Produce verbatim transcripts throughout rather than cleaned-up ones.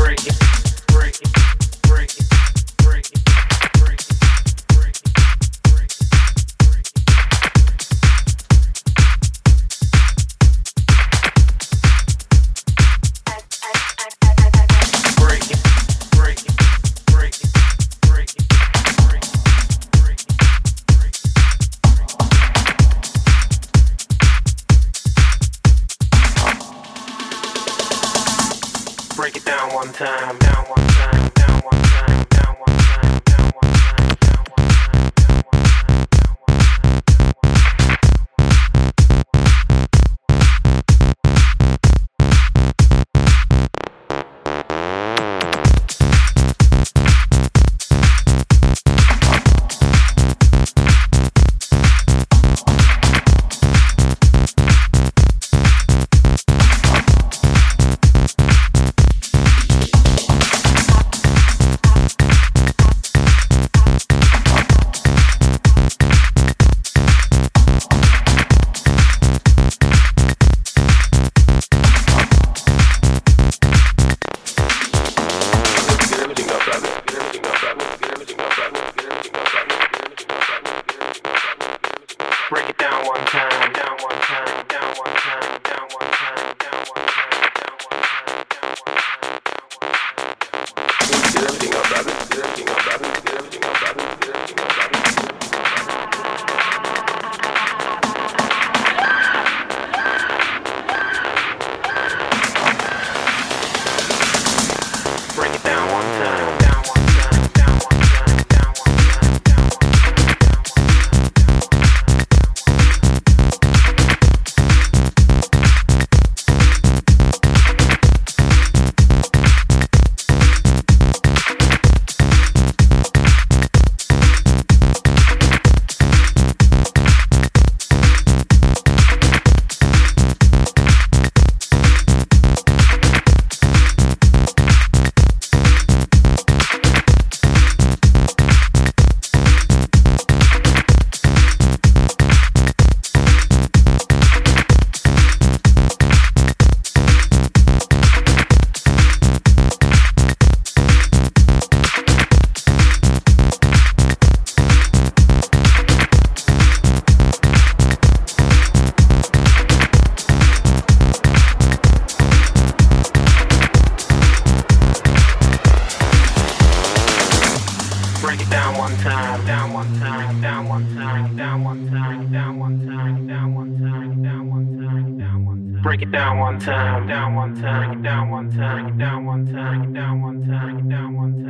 Break it down one time, down one time, break it down one time, break it down one time, break it down one time, break it down one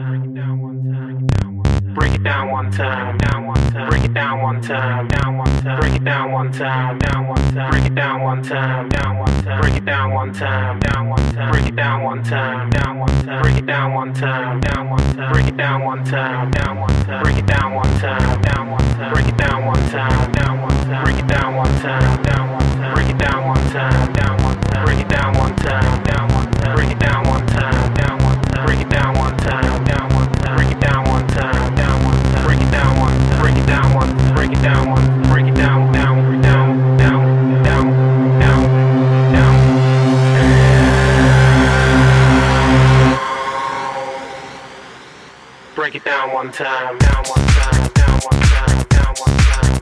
time, break it down one time, break it down one time, down one time, break it down one time, down one time, break it down one time, down one time, break it down one time, down one time, break it down one time, down one time, break it down one time, down one time, break it down one time, down one time, break it down one time, down one time, break it down one time, down one time, break it down one time, down one time, break it down one time, down one time, break it down one time, down one time, break it down one time, down one time, break it down one time, down one time, break it down one time, down one time, break it down one, break it down one, break it down one, break it down, down, down, down, down, down, down. Break it down one time, down one time, down one time, down one time.